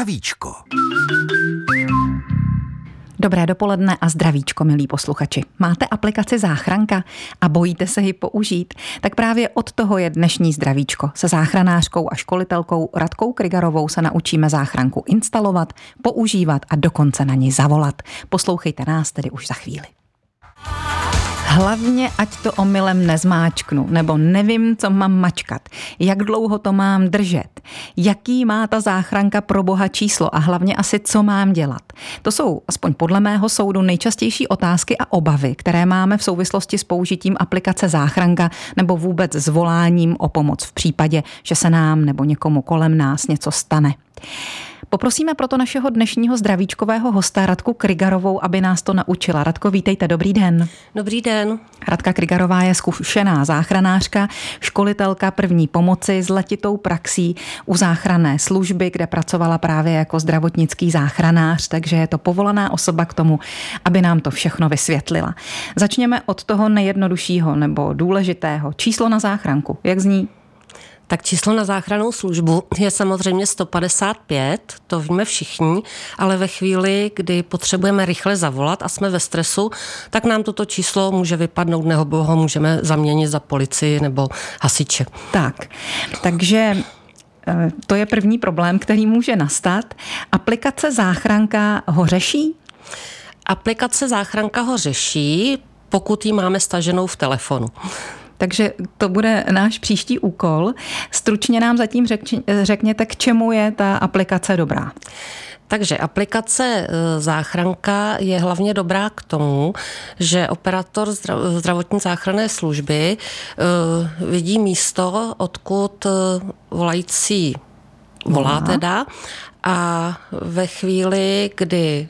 Zdravíčko. Dobré dopoledne a zdravíčko, milí posluchači. Máte aplikaci Záchranka a bojíte se ji použít? Tak právě od toho je dnešní zdravíčko. Se záchranářkou a školitelkou Radkou Krygarovou se naučíme záchranku instalovat, používat a dokonce na ní zavolat. Poslouchejte nás tedy už za chvíli. Hlavně, ať to omylem nezmáčknu, nebo nevím, co mám mačkat, jak dlouho to mám držet, jaký má ta záchranka pro boha číslo a hlavně asi, co mám dělat. To jsou, aspoň podle mého soudu, nejčastější otázky a obavy, které máme v souvislosti s použitím aplikace Záchranka nebo vůbec s voláním o pomoc v případě, že se nám nebo někomu kolem nás něco stane. Poprosíme proto našeho dnešního zdravíčkového hosta Radku Krygarovou, aby nás to naučila. Radko, vítejte, dobrý den. Dobrý den. Radka Krygarová je zkušená záchranářka, školitelka první pomoci s letitou praxí u záchranné služby, kde pracovala právě jako zdravotnický záchranář, takže je to povolaná osoba k tomu, aby nám to všechno vysvětlila. Začněme od toho nejjednoduššího nebo důležitého. Číslo na záchranku, jak zní? Tak číslo na záchrannou službu je samozřejmě 155, to víme všichni, ale ve chvíli, kdy potřebujeme rychle zavolat a jsme ve stresu, tak nám toto číslo může vypadnout, nebo ho můžeme zaměnit za policii nebo hasiče. Takže to je první problém, který může nastat. Aplikace Záchranka ho řeší? Aplikace Záchranka ho řeší, pokud ji máme staženou v telefonu. Takže to bude náš příští úkol. Stručně nám zatím řekněte, k čemu je ta aplikace dobrá. Takže aplikace Záchranka je hlavně dobrá k tomu, že operátor zdravotní záchranné služby vidí místo, odkud volající volá teda, a ve chvíli, kdy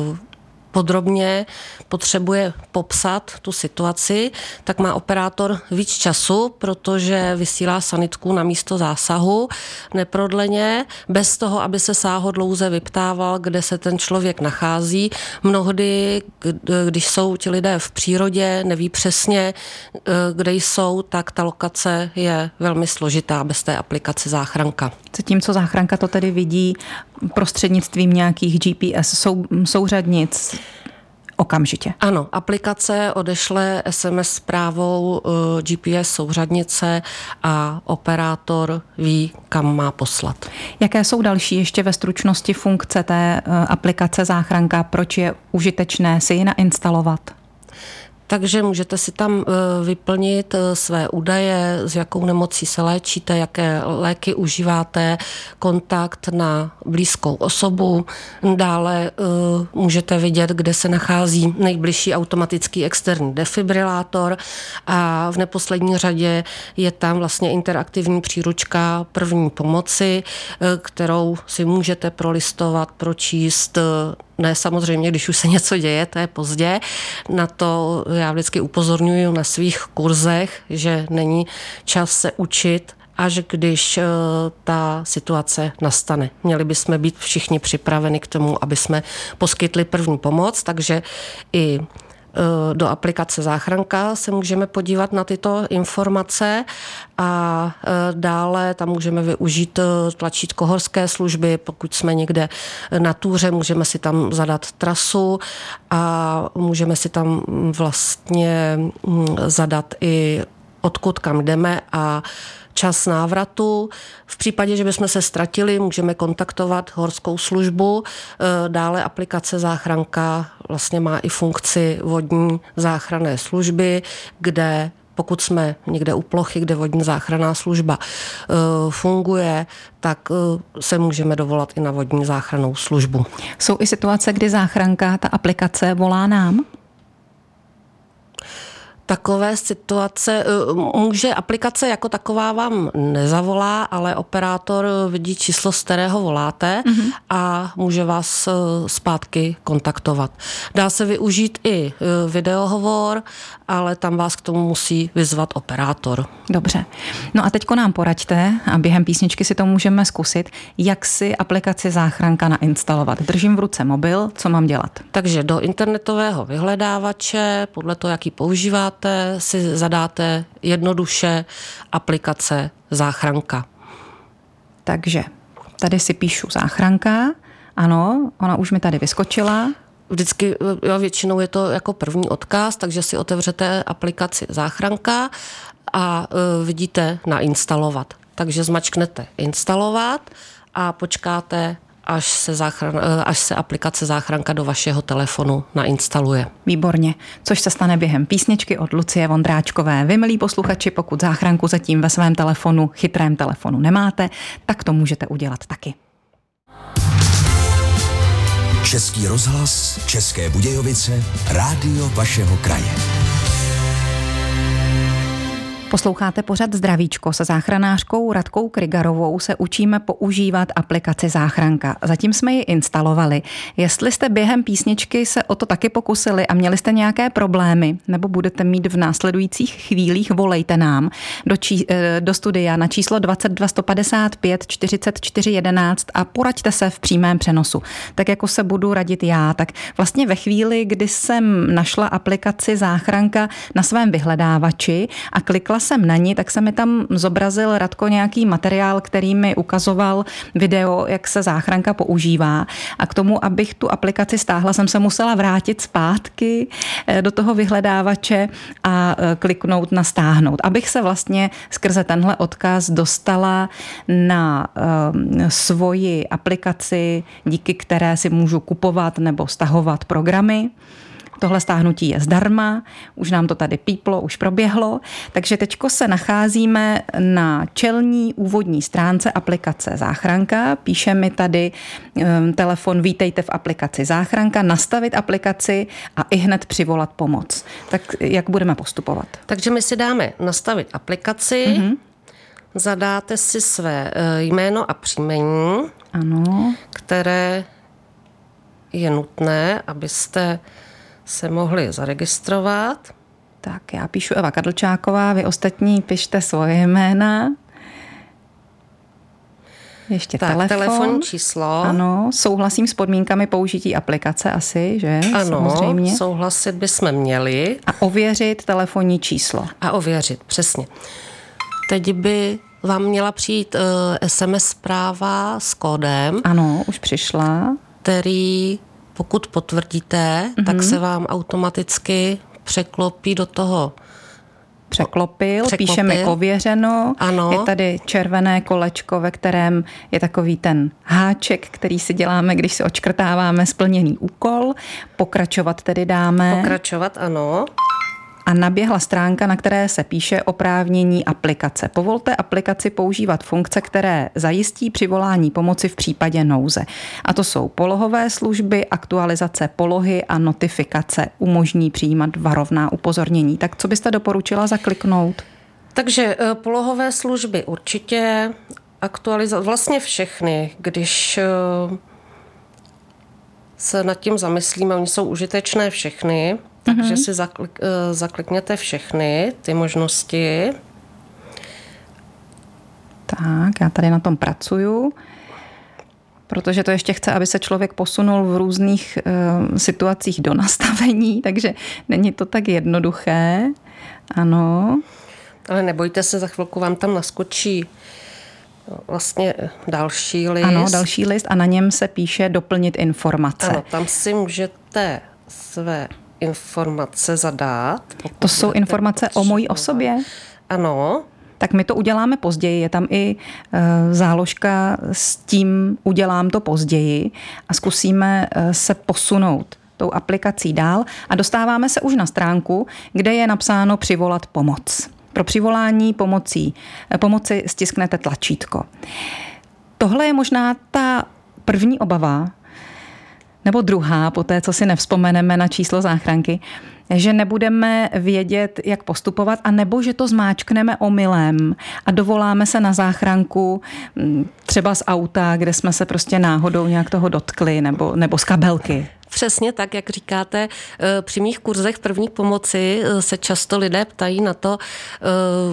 podrobně potřebuje popsat tu situaci, tak má operátor víc času, protože vysílá sanitku na místo zásahu neprodleně, bez toho, aby se sáhodlouze vyptával, kde se ten člověk nachází. Mnohdy, když jsou ti lidé v přírodě, neví přesně, kde jsou, tak ta lokace je velmi složitá bez té aplikace Záchranka. Zatímco Záchranka to tedy vidí prostřednictvím nějakých GPS souřadnic okamžitě. Ano, aplikace odešle SMS zprávou GPS souřadnice a operátor ví, kam má poslat. Jaké jsou další ještě ve stručnosti funkce té aplikace Záchranka? Proč je užitečné si ji nainstalovat? Takže můžete si tam vyplnit své údaje, s jakou nemocí se léčíte, jaké léky užíváte, kontakt na blízkou osobu. Dále můžete vidět, kde se nachází nejbližší automatický externí defibrilátor a v neposlední řadě je tam vlastně interaktivní příručka první pomoci, kterou si můžete prolistovat, pročíst. Ne, samozřejmě, když už se něco děje, to je pozdě. Na to já vždycky upozorňuji na svých kurzech, že není čas se učit, až když ta situace nastane. Měli bychom být všichni připraveni k tomu, aby jsme poskytli první pomoc, takže i do aplikace Záchranka se můžeme podívat na tyto informace a dále tam můžeme využít tlačítko horské služby, pokud jsme někde na túře, můžeme si tam zadat trasu a můžeme si tam vlastně zadat i odkud kam jdeme a čas návratu. V případě, že bychom se ztratili, můžeme kontaktovat horskou službu. Dále aplikace Záchranka vlastně má i funkci vodní záchranné služby, kde pokud jsme někde u plochy, kde vodní záchranná služba funguje, tak se můžeme dovolat i na vodní záchrannou službu. Jsou i situace, kdy Záchranka, ta aplikace volá nám? Takové situace, může aplikace jako taková vám nezavolá, ale operátor vidí číslo, z kterého voláte a může vás zpátky kontaktovat. Dá se využít i videohovor, ale tam vás k tomu musí vyzvat operátor. Dobře. No a teďko nám poraďte, a během písničky si to můžeme zkusit, jak si aplikaci Záchranka nainstalovat. Držím v ruce mobil, co mám dělat? Takže do internetového vyhledávače, podle toho, jaký používáte, si zadáte jednoduše aplikace Záchranka. Takže tady si píšu Záchranka Ano, ona už mi tady vyskočila. Vždycky, většinou je to jako první odkaz, takže si otevřete aplikaci Záchranka a vidíte nainstalovat. Takže zmačknete instalovat a počkáte, až se aplikace Záchranka do vašeho telefonu nainstaluje. Výborně, což se stane během písničky od Lucie Vondráčkové. Vy, milí posluchači, pokud Záchranku zatím ve svém telefonu, chytrém telefonu nemáte, tak to můžete udělat taky. Český rozhlas, České Budějovice, rádio vašeho kraje. Posloucháte pořad Zdravíčko. Se záchranářkou Radkou Krygarovou se učíme používat aplikaci Záchranka. Zatím jsme ji instalovali. Jestli jste během písničky se o to taky pokusili a měli jste nějaké problémy, nebo budete mít v následujících chvílích, volejte nám do studia na číslo 22 155 44 11 a poraďte se v přímém přenosu. Tak jako se budu radit já, tak vlastně ve chvíli, kdy jsem našla aplikaci Záchranka na svém vyhledávači a klikla jsem na ní, tak se mi tam zobrazil, Radko, nějaký materiál, který mi ukazoval video, jak se Záchranka používá. A k tomu, abych tu aplikaci stáhla, jsem se musela vrátit zpátky do toho vyhledávače a kliknout na stáhnout. Abych se vlastně skrze tenhle odkaz dostala na svoji aplikaci, díky které si můžu kupovat nebo stahovat programy. Tohle stáhnutí je zdarma, už nám to tady píplo, už proběhlo, takže teďko se nacházíme na čelní úvodní stránce aplikace Záchranka. Píše mi tady telefon vítejte v aplikaci Záchranka, nastavit aplikaci a ihned přivolat pomoc. Tak jak budeme postupovat? Takže my si dáme nastavit aplikaci, zadáte si své jméno a příjmení, ano, které je nutné, abyste se mohli zaregistrovat. Tak já píšu Eva Kadlčáková, vy ostatní pište svoje jména. Ještě tak, telefonní číslo. Ano, souhlasím s podmínkami použití aplikace asi, že? Ano, samozřejmě. Souhlasit bychom měli. A ověřit telefonní číslo. A ověřit, přesně. Teď by vám měla přijít SMS zpráva s kódem. Ano, už přišla. Který, pokud potvrdíte, tak se vám automaticky překlopí do toho. Překlopil, píše mi ověřeno. Ano. Je tady červené kolečko, ve kterém je takový ten háček, který si děláme, když si odškrtáváme splněný úkol. Pokračovat tedy dáme. Pokračovat, ano. A naběhla stránka, na které se píše oprávnění aplikace. Povolte aplikaci používat funkce, které zajistí přivolání pomoci v případě nouze. A to jsou polohové služby, aktualizace polohy a notifikace. Umožní přijímat varovná upozornění. Tak co byste doporučila zakliknout? Takže polohové služby určitě, aktualizace, vlastně všechny, když se nad tím zamyslíme, oni jsou užitečné všechny, takže si zaklikněte všechny ty možnosti. Tak, já tady na tom pracuju, protože to ještě chce, aby se člověk posunul v různých situacích do nastavení, takže není to tak jednoduché. Ano. Ale nebojte se, za chvilku vám tam naskočí vlastně další list. Ano, další list a na něm se píše doplnit informace. Ano, tam si můžete své informace zadát. To jsou informace o mojí osobě? Ano. Tak my to uděláme později. Je tam i záložka s tím udělám to později a zkusíme se posunout tou aplikací dál a dostáváme se už na stránku, kde je napsáno přivolat pomoc. Pro přivolání pomoci stisknete tlačítko. Tohle je možná ta první obava, nebo druhá, po té, co si nevzpomeneme na číslo záchranky, že nebudeme vědět, jak postupovat, a nebo že to zmáčkneme omylem a dovoláme se na záchranku třeba z auta, kde jsme se prostě náhodou nějak toho dotkli, nebo z kabelky. Přesně tak, jak říkáte, při mých kurzech první pomoci se často lidé ptají na to,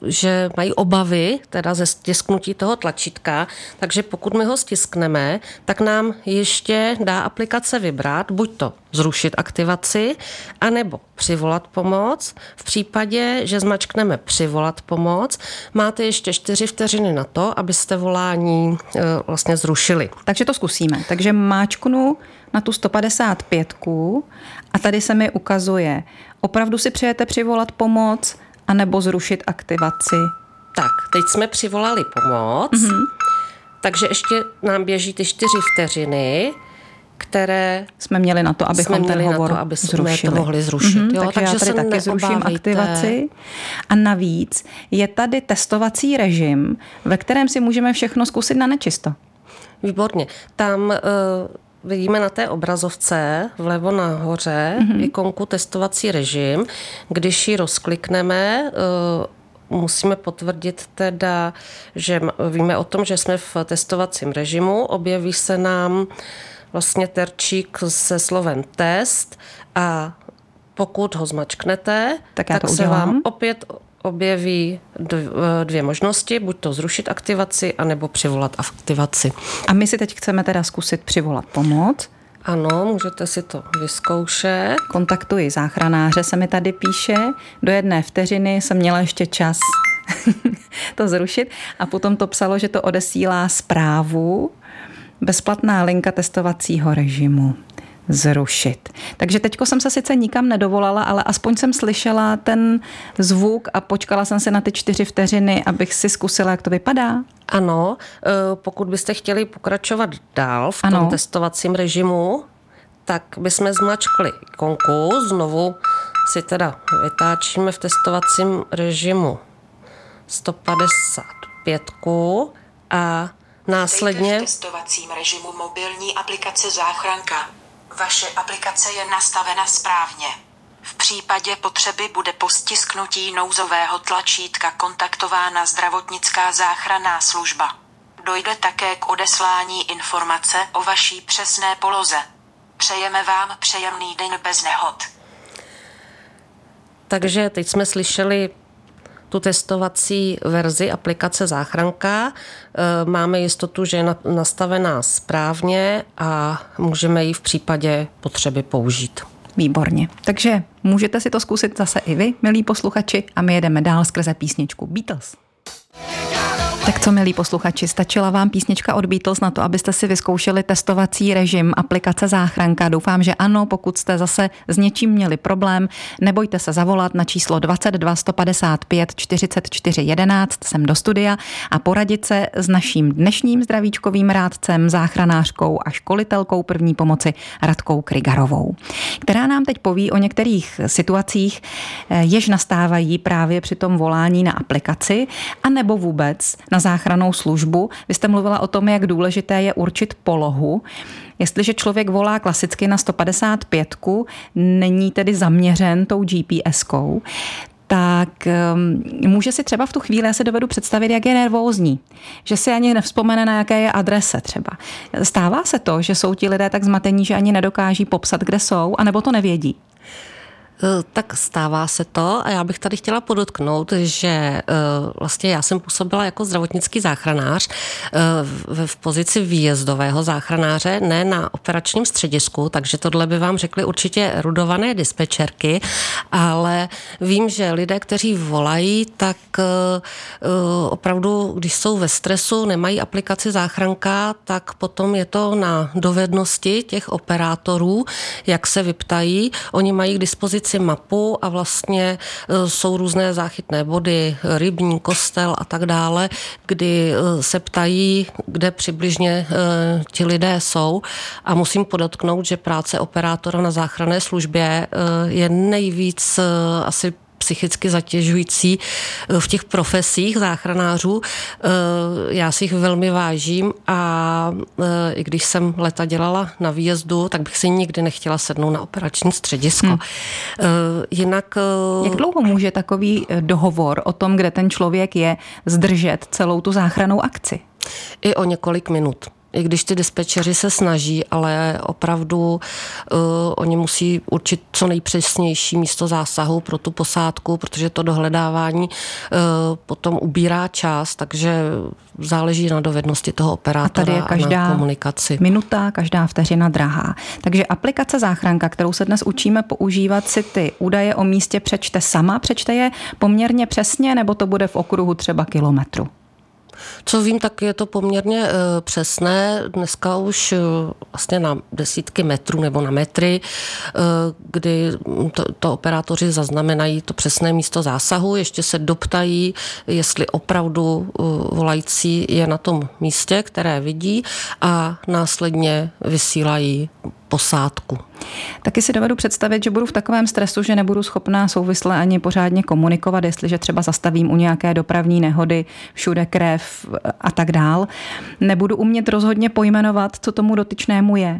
že mají obavy teda ze stisknutí toho tlačítka, takže pokud my ho stiskneme, tak nám ještě dá aplikace vybrat, buď to zrušit aktivaci, anebo přivolat pomoc. V případě, že zmačkneme přivolat pomoc, máte ještě 4 vteřiny na to, abyste volání vlastně zrušili. Takže to zkusíme. Takže máčknu na tu 155 a tady se mi ukazuje, opravdu si přejete přivolat pomoc anebo zrušit aktivaci. Tak, teď jsme přivolali pomoc, takže ještě nám běží ty 4 vteřiny, které jsme měli na to, abychom ten hovor zrušili. To mohli zrušit. Jo? Takže já tady taky zruším aktivaci. A navíc je tady testovací režim, ve kterém si můžeme všechno zkusit na nečisto. Výborně. Tam vidíme na té obrazovce vlevo nahoře ikonku testovací režim. Když ji rozklikneme, musíme potvrdit teda, že víme o tom, že jsme v testovacím režimu. Objeví se nám vlastně terčík se slovem test a pokud ho zmačknete, tak se vám opět objeví 2 možnosti, buď to zrušit aktivaci, anebo přivolat aktivaci. A my si teď chceme teda zkusit přivolat pomoc. Ano, můžete si to vyzkoušet. Kontaktuji záchranáře, se mi tady píše. Do 1 vteřiny jsem měla ještě čas to zrušit a potom to psalo, že to odesílá zprávu. Bezplatná linka testovacího režimu. Zrušit. Takže teďko jsem se sice nikam nedovolala, ale aspoň jsem slyšela ten zvuk a počkala jsem se na ty 4 vteřiny, abych si zkusila, jak to vypadá. Ano, pokud byste chtěli pokračovat dál v tom testovacím režimu, tak bychom zmačkli ikonku, znovu si teda vytáčíme v testovacím režimu 155 a následně v testovacím režimu mobilní aplikace Záchranka. Vaše aplikace je nastavena správně. V případě potřeby bude po stisknutí nouzového tlačítka kontaktována zdravotnická záchranná služba. Dojde také k odeslání informace o vaší přesné poloze. Přejeme vám příjemný den bez nehod. Takže teď jsme slyšeli tu testovací verzi aplikace Záchranka. Máme jistotu, že je nastavená správně a můžeme ji v případě potřeby použít. Výborně. Takže můžete si to zkusit zase i vy, milí posluchači, a my jedeme dál skrze písničku Beatles. Tak co, milí posluchači, stačila vám písnička od Beatles na to, abyste si vyzkoušeli testovací režim aplikace Záchranka? Doufám, že ano. Pokud jste zase s něčím měli problém, nebojte se zavolat na číslo 22 155 44 11 sem do studia a poradit se s naším dnešním zdravíčkovým rádcem, záchranářkou a školitelkou první pomoci Radkou Krygarovou, která nám teď poví o některých situacích, jež nastávají právě při tom volání na aplikaci, anebo vůbec na záchrannou službu. Vy jste mluvila o tom, jak důležité je určit polohu. Jestliže člověk volá klasicky na 155, není tedy zaměřen tou GPS-kou, tak může si třeba v tu chvíli, já si dovedu představit, jak je nervózní. Že si ani nevzpomene, na jaké je adrese třeba. Stává se to, že jsou ti lidé tak zmatení, že ani nedokáží popsat, kde jsou, anebo to nevědí? Tak stává se to a já bych tady chtěla podotknout, že vlastně já jsem působila jako zdravotnický záchranář v pozici výjezdového záchranáře, ne na operačním středisku, takže tohle by vám řekli určitě erudované dispečerky, ale vím, že lidé, kteří volají, tak opravdu, když jsou ve stresu, nemají aplikaci Záchranka, tak potom je to na dovednosti těch operátorů, jak se vyptají. Oni mají k dispozici mapu a vlastně jsou různé záchytné body, rybník, kostel a tak dále, kdy se ptají, kde přibližně ti lidé jsou a musím podotknout, že práce operátora na záchranné službě je nejvíc asi psychicky zatěžující v těch profesích záchranářů. Já si jich velmi vážím a i když jsem leta dělala na výjezdu, tak bych si nikdy nechtěla sednout na operační středisko. Jinak... Jak dlouho může takový dohovor o tom, kde ten člověk je, zdržet celou tu záchrannou akci? I o několik minut. I když ty dispečeři se snaží, ale opravdu oni musí určit co nejpřesnější místo zásahu pro tu posádku, protože to dohledávání potom ubírá čas, takže záleží na dovednosti toho operátora a tady je každá komunikaci. Minuta, každá vteřina drahá. Takže aplikace Záchranka, kterou se dnes učíme používat, si ty údaje o místě přečte sama, přečte je poměrně přesně, nebo to bude v okruhu třeba kilometru? Co vím, tak je to poměrně přesné. Dneska už vlastně na desítky metrů nebo na metry, kdy to operátoři zaznamenají to přesné místo zásahu, ještě se doptají, jestli opravdu volající je na tom místě, které vidí, a následně vysílají posádku. Taky si dovedu představit, že budu v takovém stresu, že nebudu schopná souvisle ani pořádně komunikovat, jestliže třeba zastavím u nějaké dopravní nehody, všude krev a tak dál. Nebudu umět rozhodně pojmenovat, co tomu dotyčnému je.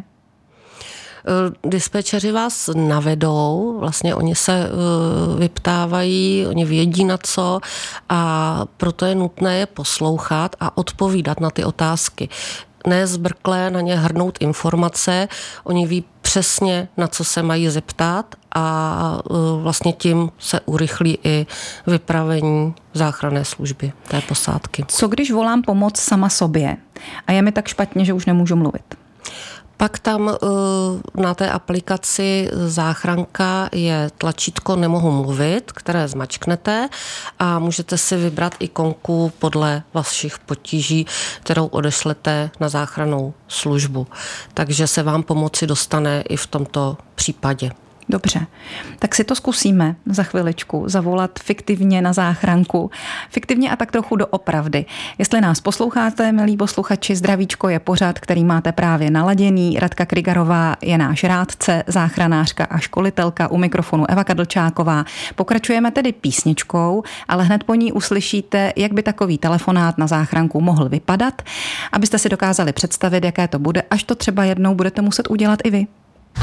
Dispečeři vás navedou, vlastně oni se vyptávají, oni vědí na co, a proto je nutné je poslouchat a odpovídat na ty otázky. Ne zbrklé na ně hrnout informace, oni ví přesně, na co se mají zeptat, a vlastně tím se urychlí i vypravení záchranné služby té posádky. Co když volám pomoc sama sobě a je mi tak špatně, že už nemůžu mluvit? Pak tam na té aplikaci Záchranka je tlačítko Nemohu mluvit, které zmačknete, a můžete si vybrat ikonku podle vašich potíží, kterou odešlete na záchrannou službu. Takže se vám pomoci dostane i v tomto případě. Dobře, tak si to zkusíme za chviličku zavolat fiktivně na záchranku. Fiktivně a tak trochu doopravdy. Jestli nás posloucháte, milí posluchači, zdravíčko je pořad, který máte právě naladěný. Radka Krygarová je náš rádce, záchranářka a školitelka, u mikrofonu Eva Kadlčáková. Pokračujeme tedy písničkou, ale hned po ní uslyšíte, jak by takový telefonát na záchranku mohl vypadat, abyste si dokázali představit, jaké to bude, až to třeba jednou budete muset udělat i vy.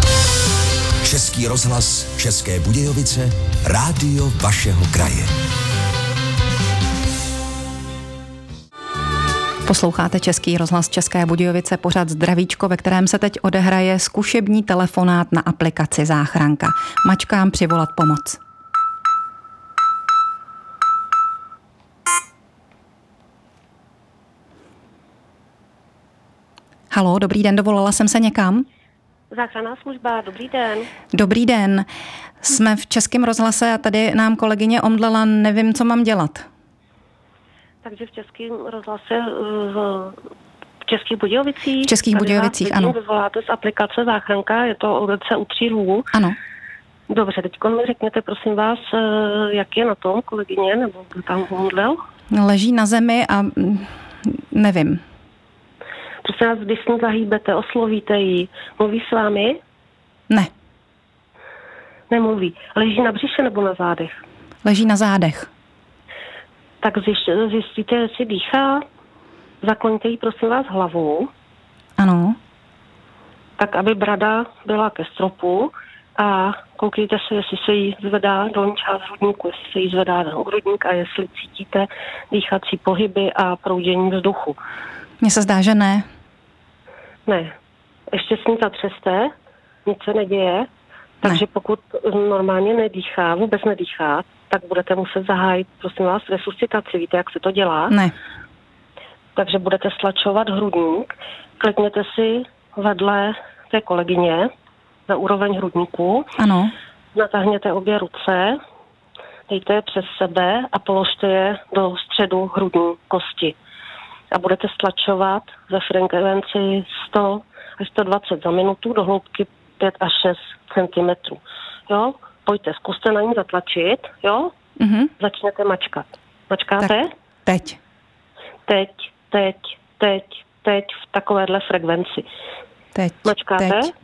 Český rozhlas České Budějovice, rádio vašeho kraje. Posloucháte Český rozhlas České Budějovice, pořad Zdravíčko, ve kterém se teď odehraje zkušební telefonát na aplikaci Záchranka. Mačkám přivolat pomoc. Haló, dobrý den, dovolala jsem se někam? Záchranná služba, dobrý den. Dobrý den. Jsme v Českém rozhlase a tady nám kolegyně omdlela, nevím, co mám dělat. Takže v Českém rozhlase v Českých Budějovicích. V Českých Budějovicích, ano. Vyvoláte z aplikace Záchranka, je to ulice U Tří Lvů. Ano. Dobře, teď mi řekněte, prosím vás, jak je na tom kolegyně, nebo kdo tam omdlel? Leží na zemi a nevím. Prosím vás, když s ní zahýbete, oslovíte ji, mluví s vámi? Ne. Nemluví. Leží na břiše nebo na zádech? Leží na zádech. Tak zjistíte, jestli dýchá, zakloňte jí, prosím vás, hlavou. Ano. Tak, aby brada byla ke stropu, a koukejte se, jestli se jí zvedá dolní část hrudníku, jestli se jí zvedá na hrudník a jestli cítíte dýchací pohyby a proudění vzduchu. Mně se zdá, že ne. Ne. Ještě s ní zatřeste, nic se neděje, takže pokud normálně nedýchá, vůbec nedýchá, tak budete muset zahájit, prosím vás, resuscitaci. Víte, jak se to dělá? Ne. Takže budete stlačovat hrudník, klikněte si vedle té kolegyně za úroveň hrudníku. Ano. Natáhněte obě ruce, dejte je přes sebe a položte je do středu hrudní kosti. A budete stlačovat ve frekvenci 100 až 120 za minutu do hloubky 5 až 6 cm. Jo? Pojďte, zkuste na ní zatlačit, jo? Mhm. Začněte mačkat. Mačkáte? Tak teď. Teď v takovéhle frekvenci. Teď. Mačkáte? Teď.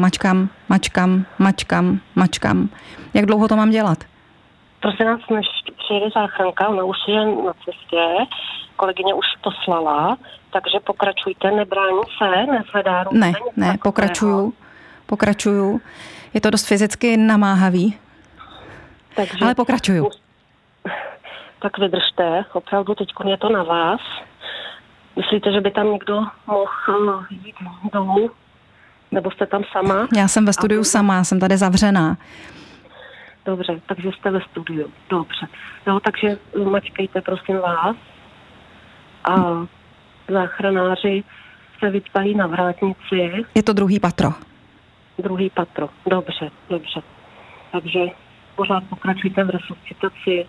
Mačkám. Jak dlouho to mám dělat? Prosím nás, než přijede záchranka, ona už je na cestě, kolegyně už poslala, takže pokračujte, nebrání se, nezvedá ruce. Ne, pokračuju. Je to dost fyzicky namáhavý, takže, ale pokračuju. Tak vydržte, opravdu teď je to na vás. Myslíte, že by tam někdo mohl jít dolů? Nebo jste tam sama? Já jsem ve studiu sama, jsem tady zavřená. Dobře, takže jste ve studiu. Dobře. No, takže mačkejte, prosím vás. A záchranáři se vyptají na vrátnici. Je to druhý patro. Druhý patro. Dobře. Takže pořád pokračujte v resuscitaci.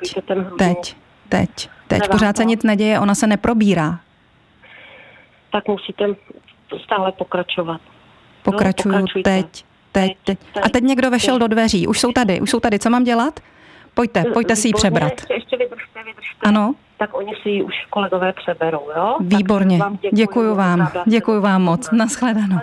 Teď. Pořád se nic neděje, ona se neprobírá. Tak musíte stále pokračovat. Pokračuju teď. A teď někdo vešel do dveří. Už jsou tady. Co mám dělat? Pojďte si ji přebrat. Ještě vydržte. Ano. Tak oni si ji už kolegové přeberou, jo? Výborně. Děkuju vám moc. Naschledanou.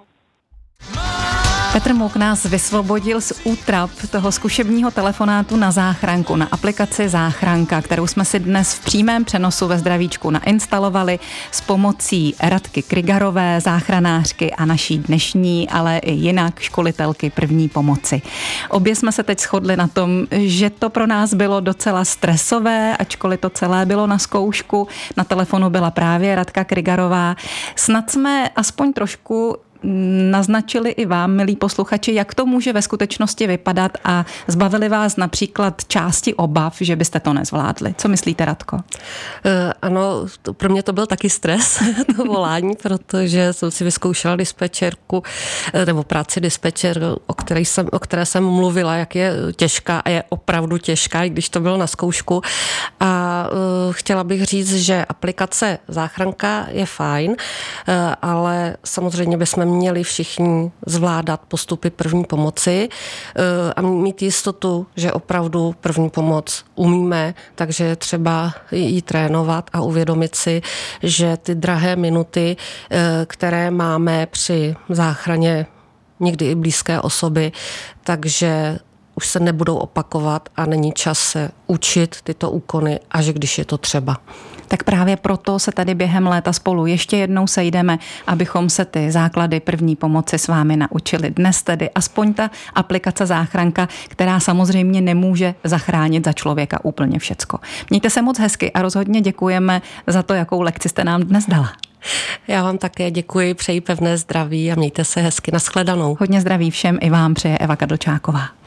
Petr Mouk nás vysvobodil z útrap toho zkušebního telefonátu na záchranku, na aplikaci Záchranka, kterou jsme si dnes v přímém přenosu ve Zdravíčku nainstalovali s pomocí Radky Krygarové, záchranářky a naší dnešní, ale i jinak školitelky první pomoci. Obě jsme se teď shodli na tom, že to pro nás bylo docela stresové, ačkoliv to celé bylo na zkoušku. Na telefonu byla právě Radka Krygarová. Snad jsme aspoň trošku naznačili i vám, milí posluchači, jak to může ve skutečnosti vypadat a zbavili vás například části obav, že byste to nezvládli. Co myslíte, Radko? Ano, pro mě to byl taky stres, to volání, protože jsem si vyzkoušela dispečerku, nebo práci dispečer, o které jsem mluvila, jak je těžká a je opravdu těžká, i když to bylo na zkoušku. A chtěla bych říct, že aplikace Záchranka je fajn, ale samozřejmě bychom měli všichni zvládat postupy první pomoci a mít jistotu, že opravdu první pomoc umíme, takže je třeba ji trénovat a uvědomit si, že ty drahé minuty, které máme při záchraně někdy i blízké osoby, takže už se nebudou opakovat a není čas se učit tyto úkony, až když je to třeba. Tak právě proto se tady během léta spolu ještě jednou sejdeme, abychom se ty základy první pomoci s vámi naučili. Dnes tedy aspoň ta aplikace Záchranka, která samozřejmě nemůže zachránit za člověka úplně všecko. Mějte se moc hezky a rozhodně děkujeme za to, jakou lekci jste nám dnes dala. Já vám také děkuji, přeji pevné zdraví a mějte se hezky. Nashledanou. Hodně zdraví všem i vám přeje Eva Kadlčáková.